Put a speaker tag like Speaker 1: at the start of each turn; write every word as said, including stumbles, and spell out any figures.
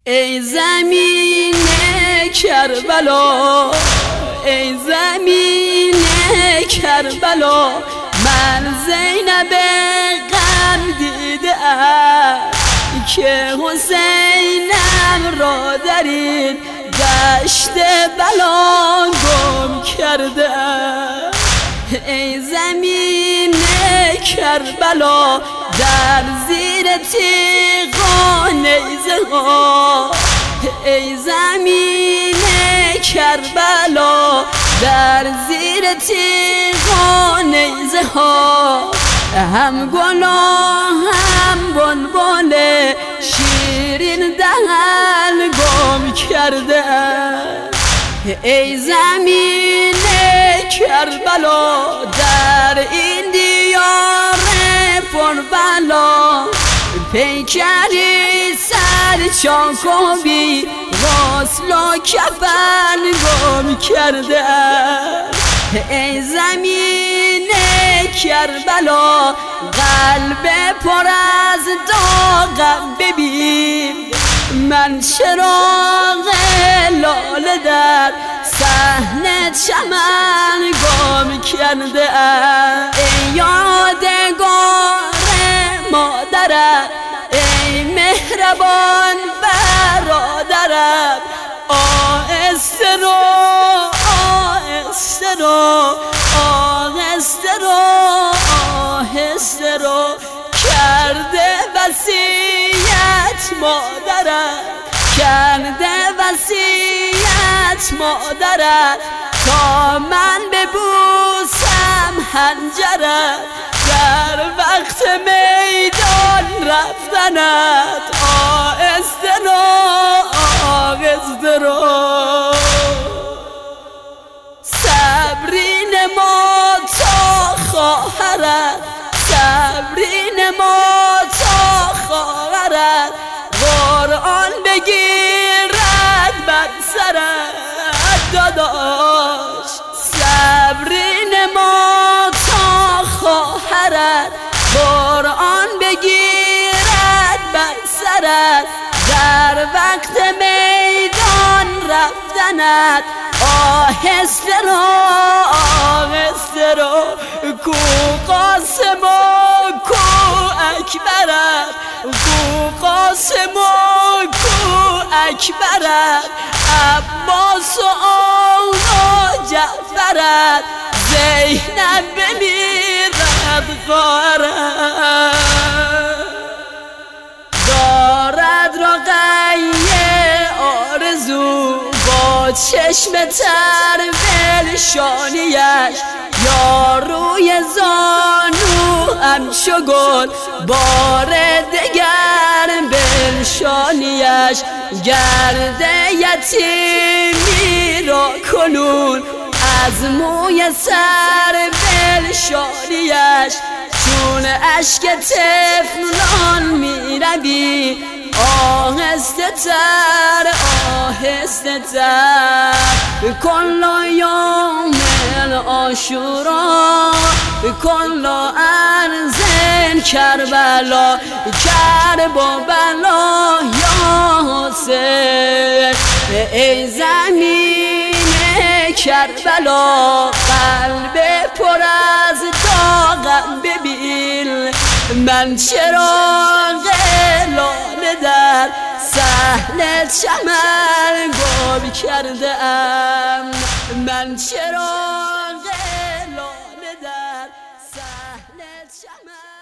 Speaker 1: ای زمین کربلا، ای زمین کربلا، من زینب غم دیدم که حسینم را در این دشت بلا گم کرده. ای زمین کربلا، در زیر تیغ و نیزه ها، ای زمین کربلا، در زیر تیغ و نیزه ها، هم گل و هم بلبل شیرین دهن گم کرده. ای زمین کربلا، در این دیار پربلا، پیکری سر چاکوبی غسل و کفن گم کرده. ای زمین کربلا، قلب پر از داغم ببین، من چراغ لاله در صحن چمن گم کرده. ای یادگار مادرم، ای مهربان برادرم، آهسته رو آهسته رو آهسته رو آهسته رو کرده وصیت مادرم، کرده وصیت مادرم، تا من ببوسم حنجرت در وقت میدان رفتنت. آهسته رو آهسته رو صبری نما تا خواهرت، صبری نما تا خواهرت قرآن بگیرد بر سرت داداش. صبری نما تا خواهرت قرآن بگیرد بر سرت، در وقت میدان رفتنت. آهسته رو آهسته رو کو قاسم و کو اکبرت، کو قاسم و کو اکبرت، عباس و آن و جعفرت، زینب بمیرد خواهرت. دارد رقیه آرزو با چشم تر بلشانیش، یا روی زانو همچو گل بار دگر بلشانیش، گرد یتیمی را کنون از موی سر بلشانیش، چون اشک طفلان می روی آهسته تر آهسته تر. کل یوم عاشورا، کل ارض کربلا، کربلا یا حسین. ای زمین کربلا، قلب پر از داغم ببین، من چراغ لاله در صحن چمن گم کرده ام، من چراغ لاله در صحن چمن